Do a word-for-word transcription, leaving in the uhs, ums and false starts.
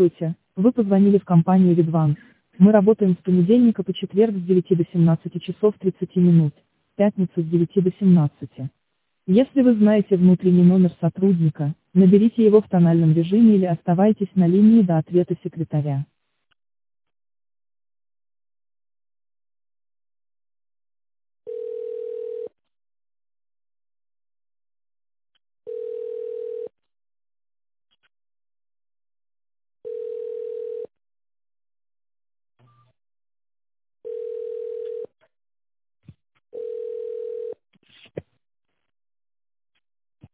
Здравствуйте, вы позвонили в компанию Видванс. Мы работаем с понедельника по четверг с девяти до семнадцати часов тридцати минут, в пятницу с девяти до семнадцати. Если вы знаете внутренний номер сотрудника, наберите его в тональном режиме или оставайтесь на линии до ответа секретаря.